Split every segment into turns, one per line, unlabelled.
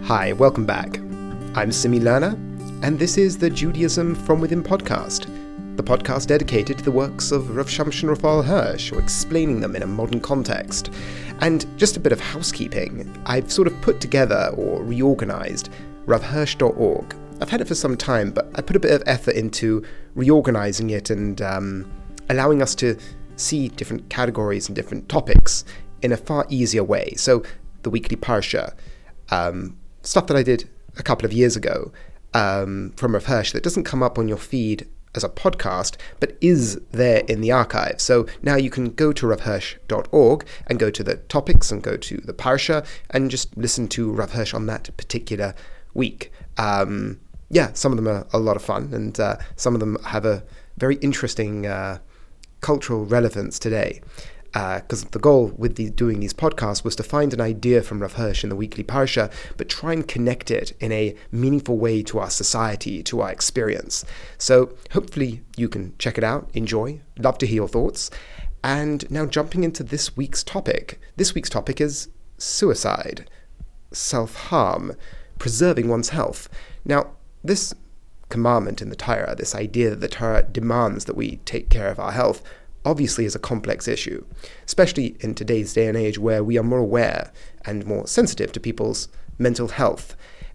Hi, welcome back. I'm Simi Lerner, and this is the Judaism from Within podcast, the podcast dedicated to the works of Rav Shamshon Raphael Hirsch, or explaining them in a modern context. And just a bit of housekeeping, I've sort of put together or reorganized ravhirsch.org. I've had it for some time, but I put a bit of effort into reorganizing it and allowing us to see different categories and different topics in a far easier way. So the weekly parsha, stuff that I did a couple of years ago from Rav Hirsch that doesn't come up on your feed as a podcast, but is there in the archive. So now you can go to ravhirsch.org and go to the topics and go to the parsha and just listen to Rav Hirsch on that particular week. Some of them are a lot of fun, and some of them have a very interesting cultural relevance today. Because the goal with doing these podcasts was to find an idea from Rav Hirsch in the weekly parsha, but try and connect it in a meaningful way to our society, to our experience. So hopefully you can check it out, enjoy, love to hear your thoughts. And now jumping into this week's topic. This week's topic is suicide, self-harm, preserving one's health. Now, this commandment in the Torah, this idea that the Torah demands that we take care of our health, obviously is a complex issue, especially in today's day and age where we are more aware and more sensitive to people's mental health.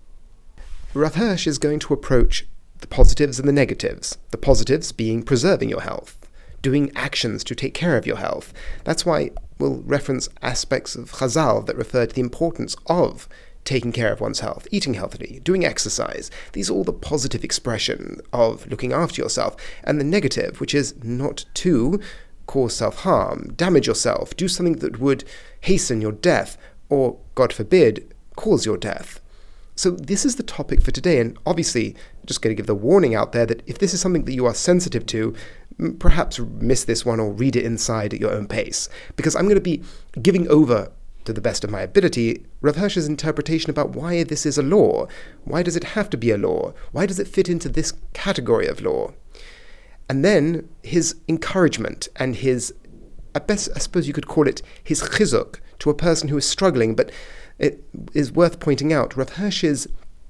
Rav Hirsch is going to approach the positives and the negatives, the positives being preserving your health, doing actions to take care of your health. That's why we'll reference aspects of Chazal that refer to the importance of taking care of one's health, eating healthily, doing exercise. These are all the positive expression of looking after yourself, and the negative, which is not to cause self-harm, damage yourself, do something that would hasten your death, or, God forbid, cause your death. So this is the topic for today, and obviously, I'm just going to give the warning out there that if this is something that you are sensitive to, perhaps miss this one or read it inside at your own pace, because I'm going to be giving over, to the best of my ability, Rav Hirsch's interpretation about why this is a law. Why does it have to be a law? Why does it fit into this category of law? And then his encouragement and his, I suppose you could call it his chizuk to a person who is struggling, but it is worth pointing out, Rav Hirsch's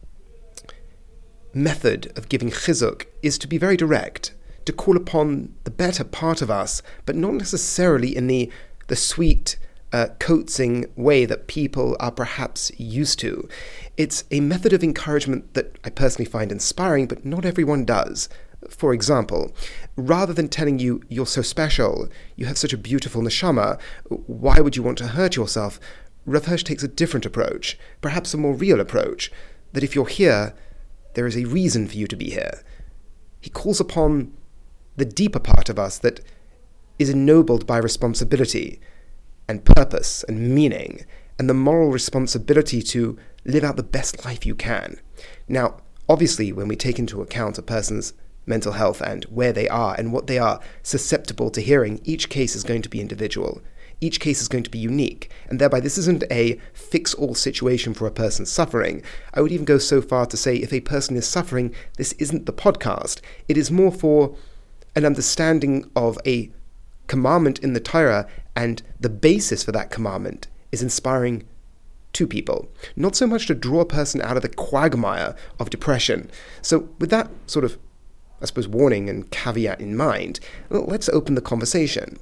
method of giving chizuk is to be very direct, to call upon the better part of us, but not necessarily in the sweet, coaxing way that people are perhaps used to. It's a method of encouragement that I personally find inspiring, but not everyone does. For example, rather than telling you you're so special, you have such a beautiful neshama, why would you want to hurt yourself? Rav Hirsch takes a different approach, perhaps a more real approach, that if you're here, there is a reason for you to be here. He calls upon the deeper part of us that is ennobled by responsibility and purpose and meaning, and the moral responsibility to live out the best life you can. Now, obviously, when we take into account a person's mental health and where they are and what they are susceptible to hearing, each case is going to be individual. Each case is going to be unique, and thereby this isn't a fix-all situation for a person suffering. I would even go so far to say if a person is suffering, this isn't the podcast. It is more for an understanding of a commandment in the Torah, and the basis for that commandment is inspiring to people, not so much to draw a person out of the quagmire of depression. So with that sort of, I suppose, warning and caveat in mind, let's open the conversation.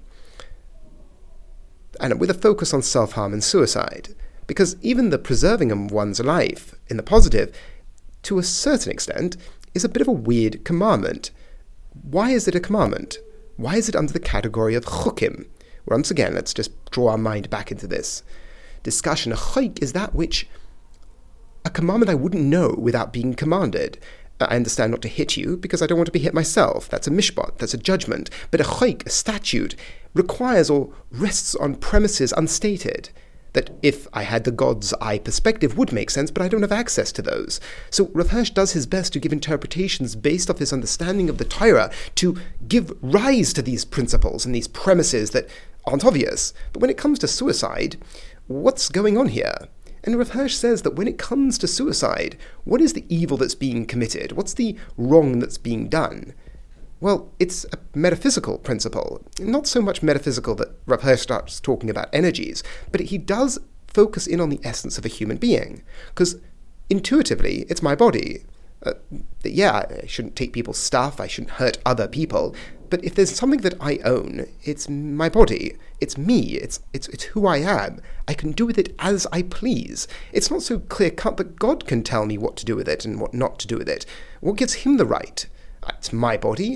And with a focus on self-harm and suicide, because even the preserving of one's life in the positive, to a certain extent, is a bit of a weird commandment. Why is it a commandment? Why is it under the category of chukim? Once again, let's just draw our mind back into this discussion. A chayk is that which, a commandment I wouldn't know without being commanded. I understand not to hit you because I don't want to be hit myself. That's a mishpat, that's a judgment. But a chayk, a statute, requires or rests on premises unstated. That if I had the God's eye perspective would make sense, but I don't have access to those. So Rav Hirsch does his best to give interpretations based off his understanding of the Torah to give rise to these principles and these premises that aren't obvious. But when it comes to suicide, what's going on here? And Rav Hirsch says that when it comes to suicide, what is the evil that's being committed? What's the wrong that's being done? Well, it's a metaphysical principle. Not so much metaphysical that Rav Hirsch starts talking about energies, but he does focus in on the essence of a human being. Because intuitively, it's my body. Yeah, I shouldn't take people's stuff, I shouldn't hurt other people, but if there's something that I own, it's my body, it's me, it's who I am. I can do with it as I please. It's not so clear-cut that God can tell me what to do with it and what not to do with it. What gives him the right? It's my body.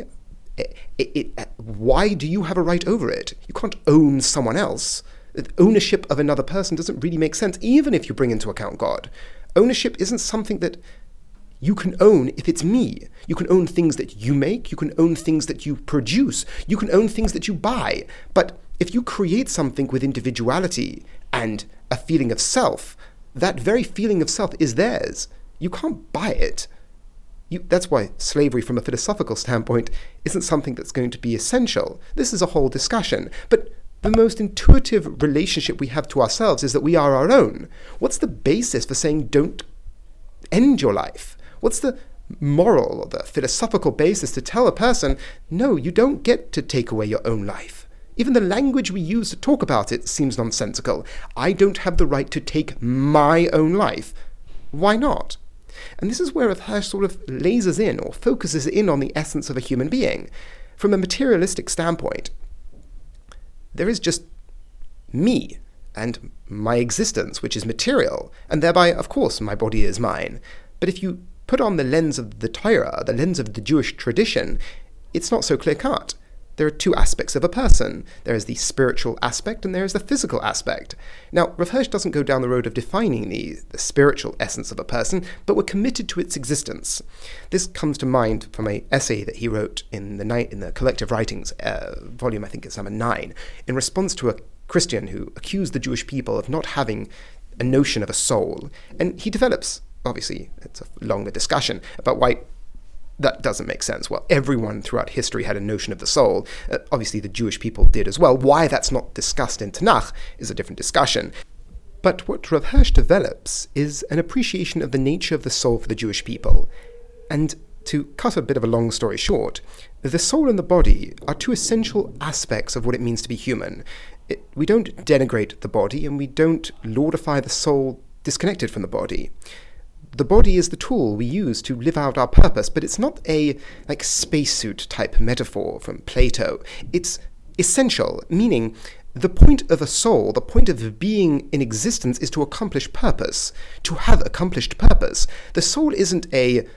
Why do you have a right over it? You can't own someone else. Ownership of another person doesn't really make sense, even if you bring into account God. Ownership isn't something that you can own if it's me. You can own things that you make, you can own things that you produce, you can own things that you buy. But if you create something with individuality and a feeling of self, that very feeling of self is theirs. You can't buy it. That's why slavery from a philosophical standpoint isn't something that's going to be essential. This is a whole discussion. But the most intuitive relationship we have to ourselves is that we are our own. What's the basis for saying don't end your life? What's the moral or the philosophical basis to tell a person, no, you don't get to take away your own life? Even the language we use to talk about it seems nonsensical. I don't have the right to take my own life. Why not? And this is where Rav Hirsch sort of lasers in or focuses in on the essence of a human being. From a materialistic standpoint, there is just me and my existence, which is material, and thereby, of course, my body is mine. But if you put on the lens of the Torah, the lens of the Jewish tradition, it's not so clear-cut. There are two aspects of a person. There is the spiritual aspect and there is the physical aspect. Now, Rav Hirsch doesn't go down the road of defining the spiritual essence of a person, but we're committed to its existence. This comes to mind from an essay that he wrote in the Collective Writings, volume, I think it's number 9, in response to a Christian who accused the Jewish people of not having a notion of a soul. And he develops, obviously, it's a longer discussion about why that doesn't make sense. Well, everyone throughout history had a notion of the soul. Obviously, the Jewish people did as well. Why that's not discussed in Tanakh is a different discussion. But what Rav Hirsch develops is an appreciation of the nature of the soul for the Jewish people. And to cut a bit of a long story short, the soul and the body are two essential aspects of what it means to be human. We don't denigrate the body, and we don't lordify the soul disconnected from the body. The body is the tool we use to live out our purpose, but it's not a spacesuit type metaphor from Plato. It's essential, meaning the point of a soul, the point of being in existence is to accomplish purpose, to have accomplished purpose. The soul isn't a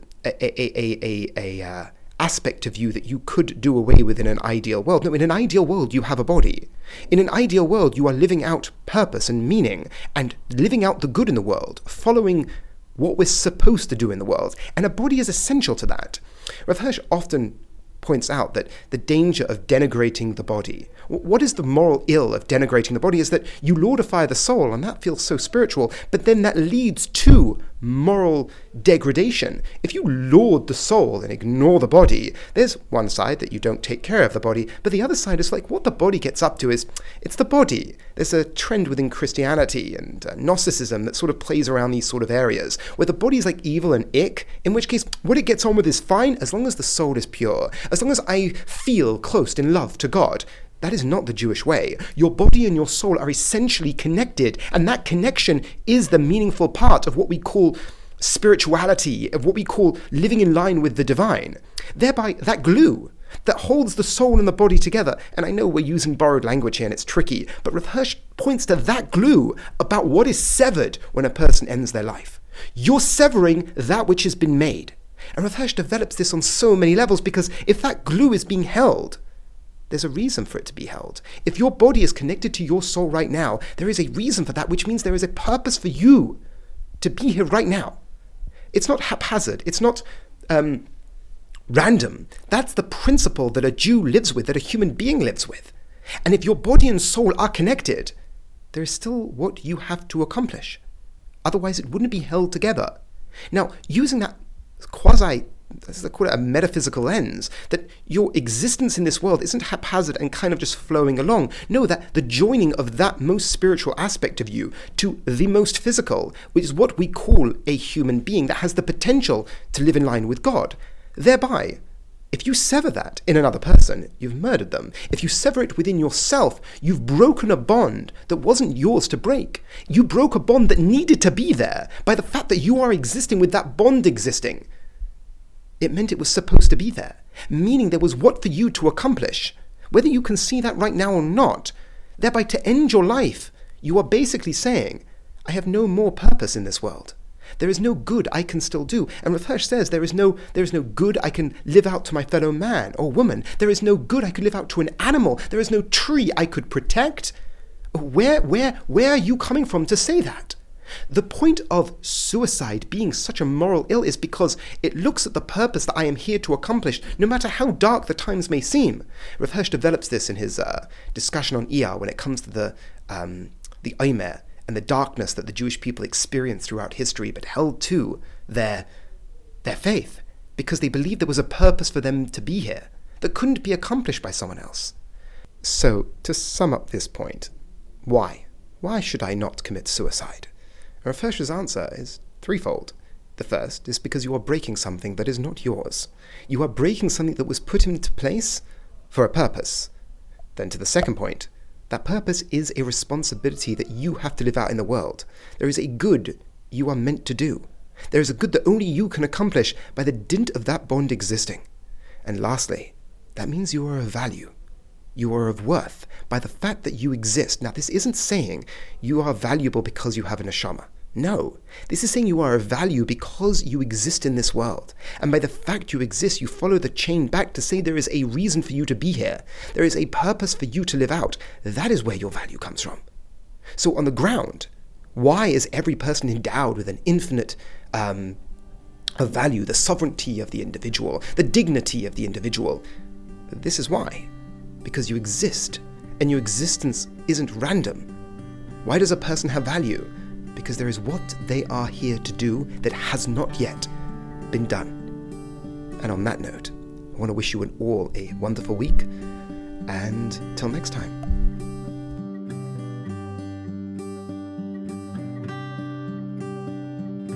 aspect of you that you could do away with in an ideal world. No, in an ideal world, you have a body. In an ideal world, you are living out purpose and meaning and living out the good in the world, following what we're supposed to do in the world, and a body is essential to that. Rav Hirsch often points out that the danger of denigrating the body. What is the moral ill of denigrating the body is that you lordify the soul, and that feels so spiritual, but then that leads to moral degradation. If you laud the soul and ignore the body, there's one side that you don't take care of the body, but the other side is like what the body gets up to is, it's the body. There's a trend within Christianity and Gnosticism that sort of plays around these sort of areas, where the body is like evil and ick, in which case what it gets on with is fine as long as the soul is pure, as long as I feel close in love to God. That is not the Jewish way. Your body and your soul are essentially connected, and that connection is the meaningful part of what we call spirituality, of what we call living in line with the divine. Thereby, that glue that holds the soul and the body together, and I know we're using borrowed language here and it's tricky, but Rav Hirsch points to that glue about what is severed when a person ends their life. You're severing that which has been made. And Rav Hirsch develops this on so many levels, because if that glue is being held, there's a reason for it to be held. If your body is connected to your soul right now, there is a reason for that, which means there is a purpose for you to be here right now. It's not haphazard. It's not random. That's the principle that a Jew lives with, that a human being lives with. And if your body and soul are connected, there is still what you have to accomplish. Otherwise, it wouldn't be held together. Now, using that let's call it a metaphysical lens, that your existence in this world isn't haphazard and kind of just flowing along. No, that the joining of that most spiritual aspect of you to the most physical, which is what we call a human being that has the potential to live in line with God. Thereby, If you sever that in another person, you've murdered them. If you sever it within yourself, you've broken a bond that wasn't yours to break. You broke a bond that needed to be there by the fact that you are existing with that bond existing. It meant it was supposed to be there, meaning there was what for you to accomplish. Whether you can see that right now or not, thereby to end your life, you are basically saying, I have no more purpose in this world. There is no good I can still do. And Rav Hirsch says there is no good I can live out to my fellow man or woman. There is no good I could live out to an animal. There is no tree I could protect. Where are you coming from to say that? The point of suicide being such a moral ill is because it looks at the purpose that I am here to accomplish, no matter how dark the times may seem. Rav Hirsch develops this in his discussion on Iyar when it comes to the Omer, and the darkness that the Jewish people experienced throughout history, but held to their faith, because they believed there was a purpose for them to be here that couldn't be accomplished by someone else. So, to sum up this point, why? Why should I not commit suicide? Rav Hirsch's answer is threefold. The first is because you are breaking something that is not yours. You are breaking something that was put into place for a purpose. Then to the second point, that purpose is a responsibility that you have to live out in the world. There is a good you are meant to do. There is a good that only you can accomplish by the dint of that bond existing. And lastly, that means you are of value. You are of worth by the fact that you exist. Now, this isn't saying you are valuable because you have a neshama. No, this is saying you are of value because you exist in this world. And by the fact you exist, you follow the chain back to say there is a reason for you to be here. There is a purpose for you to live out. That is where your value comes from. So on the ground, why is every person endowed with an infinite of value, the sovereignty of the individual, the dignity of the individual? This is why. Because you exist, and your existence isn't random. Why does a person have value? Because there is what they are here to do that has not yet been done. And on that note, I want to wish you all a wonderful week, and till next time.